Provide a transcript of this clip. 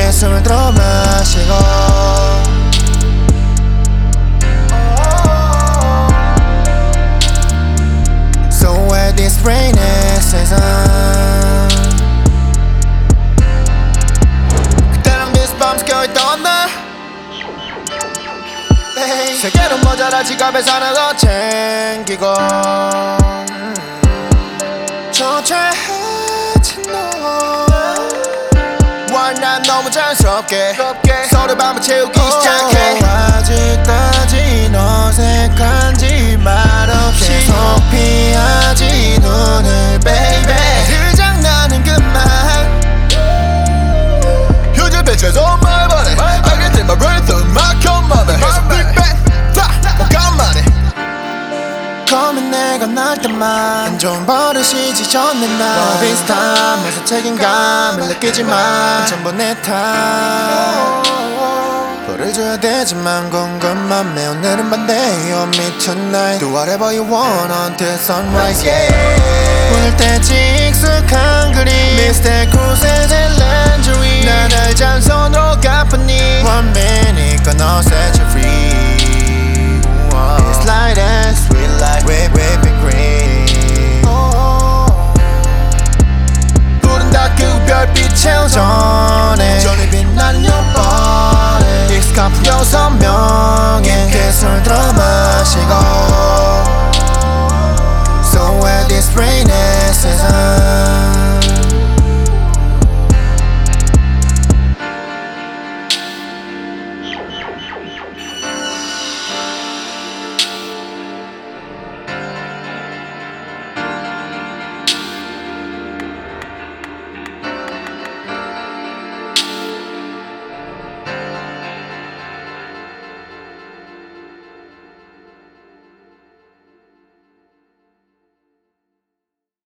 깊게 숨을 들어 마시고 So where this rainy season 그때랑 비슷밤 지켜있던 나 세계로 모자라 지갑에서 하나 더 챙기고 초췌해진 너와 난 너무 자연스럽게 서로 밤을 채우기 시작해 아직까지 어색한지 말없이 계속 피하지 눈을 baby 들장나는 그만 휴지 빛에서 말 바래 I can take my rhythm 막혀 맘에 해서 빅뱅 오간만에 고민 내가 날 때만 안 좋은 버릇이 지쳤네 나 비슷함에서 책임감을 느끼지만 전부 내 탓 벌을 줘야 되지만 궁금함에 오늘은 반대 On me tonight Do whatever you want until sunrise yeah 오늘 때지 익숙한 그림 Mr. Cruise's lingerie 난 알잔 손으로 갚으니 One minute 끊어 set you free It's like that sweet like whipping cream 푸른 다크 별빛 채우전에 전에 빛나는 your body 익숙한 여섯 명의 깊게 숨을 들어 마시고 So where this rainy season